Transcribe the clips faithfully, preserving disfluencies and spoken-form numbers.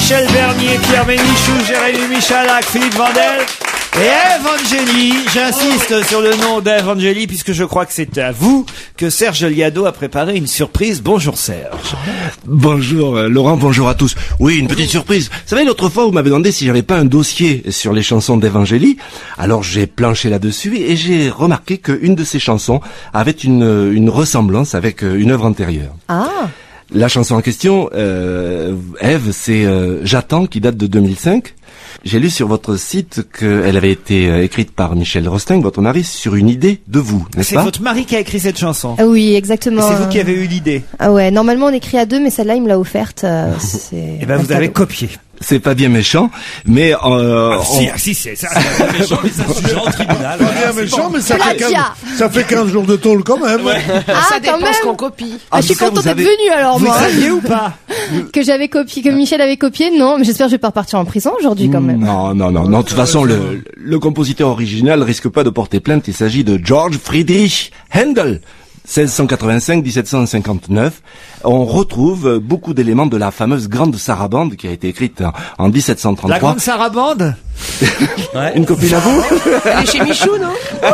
Michel Bernier, Pierre Bénichou, Jérémy Michalak, Philippe Vandel et Ève Angéli. J'insiste sur le nom d'Ève Angéli puisque je crois que c'est à vous que Serge Liado a préparé une surprise. Bonjour Serge. Bonjour euh, Laurent, bonjour à tous. Oui, une petite surprise. Vous savez, l'autre fois, vous m'avez demandé si j'avais pas un dossier sur les chansons d'Ève Angéli. Alors j'ai planché là-dessus et j'ai remarqué qu'une de ces chansons avait une, une ressemblance avec une œuvre antérieure. Ah. La chanson en question, euh, Ève, c'est euh, J'attends, qui date de deux mille cinq. J'ai lu sur votre site qu'elle avait été euh, écrite par Michel Rosting, votre mari, sur une idée de vous, n'est-ce C'est pas? votre mari qui a écrit cette chanson. Ah oui, exactement. Et c'est vous qui avez eu l'idée. Ah ouais, normalement on écrit à deux, mais celle-là il me l'a offerte. Euh, c'est Et ben vous avez copié. C'est pas bien méchant, mais euh, Ah, on... si, ah, si, c'est ça. C'est pas méchant, mais c'est un sujet en tribunal. Pas bien méchant, mais ça fait, quinze, Plagiat. ça fait quinze jours de tôle quand même. Ouais. Ah, ça quand dépend même. ce qu'on copie. Ah, je suis En tout cas, contente vous d'être avez- venue alors Vous moi. saviez ou pas? Que j'avais copié, que Michel avait copié, non, mais j'espère que je vais pas repartir en prison aujourd'hui quand même. Non, non, non, non. De toute façon, le, le compositeur original risque pas de porter plainte. Il s'agit de George Friedrich Händel. seize cent quatre-vingt-cinq à dix-sept cent cinquante-neuf. On retrouve beaucoup d'éléments de la fameuse Grande Sarabande qui a été écrite en, en dix-sept cent La trente-trois. grande sarabande. Ouais. Une copine à vous? Elle est chez Michou, non?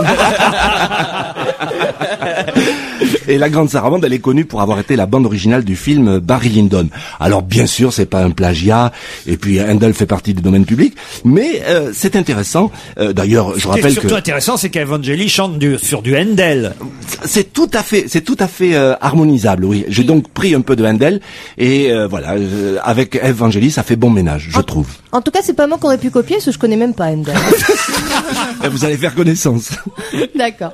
Et la Grande Sarabande, elle est connue pour avoir été la bande originale du film Barry Lyndon. Alors bien sûr, c'est pas un plagiat, et puis Händel fait partie du domaine public, mais euh, c'est intéressant. Euh, D'ailleurs, je Ce qui est rappelle surtout que intéressant, c'est qu'Ève Angéli chante du, sur du Händel. c'est tout à fait, c'est tout à fait euh, harmonisable. Oui, j'ai donc pris un peu de Händel et euh, voilà, euh, avec Ève Angéli, ça fait bon ménage, je trouve. En tout cas, c'est pas moi qui aurais pu copier, parce que je connais même pas Händel. Et vous allez faire connaissance. D'accord.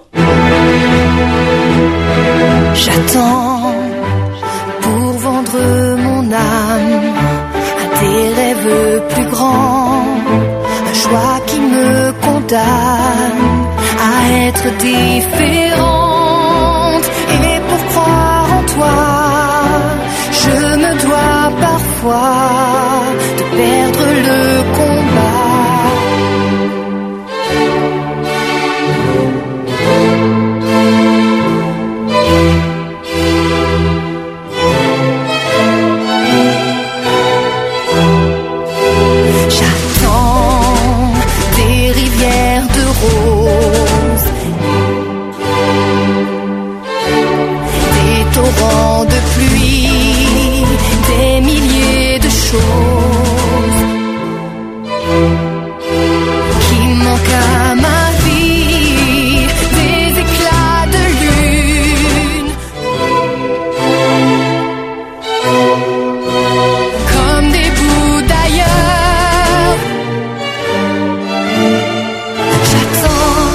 J'attends pour vendre mon âme à des rêves plus grands, un choix qui me condamne à être différente. Et pour croire en toi, je me dois parfois de perdre le combat. J'attends des rivières de roses, des torrents de pluie, des milliers de choses qui manquent à ma vie, des éclats de lune, comme des bouts d'ailleurs. J'attends.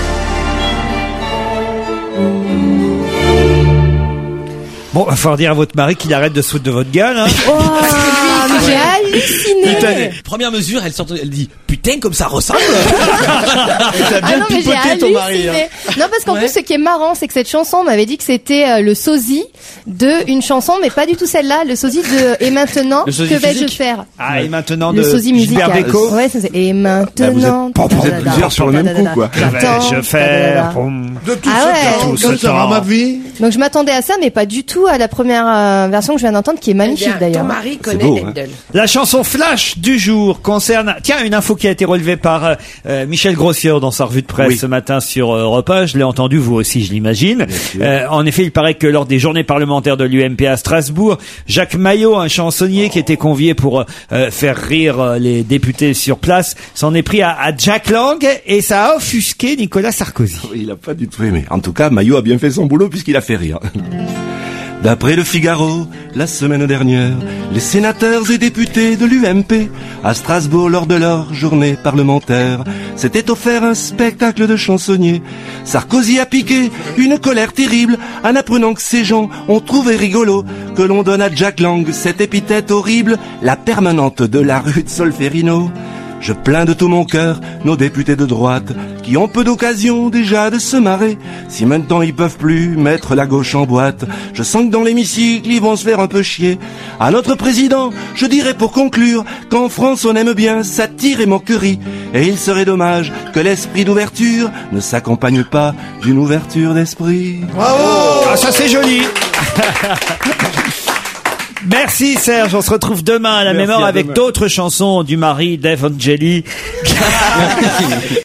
Bon, il faut dire à votre mari qu'il arrête de se foutre de votre gueule, hein. Oh, mais j'ai halluciné. Première mesure, elle sort, elle dit putain comme ça ressemble. Ah non, mais j'ai halluciné. Non, parce qu'en Ouais. plus, ce qui est marrant, c'est que cette chanson, on m'avait dit que c'était euh, le sosie de une chanson, mais pas du tout celle-là, le sosie de Et maintenant, Le sosie que vais-je physique. faire? Ah, et maintenant Le de sosie Gilbert musical. Bécaud. Ouais, ça, c'est Et Bah, vous maintenant. êtes, vous êtes plusieurs sur le même coup, quoi. Que vais-je faire pour... De tout Ah ce ouais. temps, Tout ce comme ça temps. ma vie. Donc je m'attendais à ça, mais pas du tout à la première euh, version que je viens d'entendre, qui est magnifique Eh bien, d'ailleurs. ton mari connaît beau, hein. Händel. La chanson Flash du jour concerne... Tiens, une info qui a été relevée par euh, euh, Michel Grossier dans sa revue de presse Oui. ce matin sur Europe un. Je l'ai entendu, vous aussi, je l'imagine. sûr. Euh, en effet, il paraît que lors des journées parlementaires de l'U M P à Strasbourg, Jacques Maillot, un chansonnier qui était convié pour euh, faire rire euh, les députés sur place, s'en est pris à, à Jack Lang et ça a offusqué Nicolas Sarkozy. Il a pas du tout aimé. En tout cas, Maillot a bien fait son boulot puisqu'il a fait rire. D'après le Figaro, la semaine dernière, les sénateurs et députés de l'U M P, à Strasbourg lors de leur journée parlementaire, s'étaient offert un spectacle de chansonniers. Sarkozy a piqué une colère terrible en apprenant que ces gens ont trouvé rigolo que l'on donne à Jack Lang cette épithète horrible, la permanente de la rue de Solferino. Je plains de tout mon cœur nos députés de droite qui ont peu d'occasion déjà de se marrer. Si maintenant ils peuvent plus mettre la gauche en boîte, je sens que dans l'hémicycle ils vont se faire un peu chier. À notre président, je dirais pour conclure qu'en France on aime bien satire et moquerie. Et il serait dommage que l'esprit d'ouverture ne s'accompagne pas d'une ouverture d'esprit. Ah, ça c'est joli. Merci Serge, on se retrouve demain à la Merci, même heure à avec demain. d'autres chansons du mari d'Eve Angeli.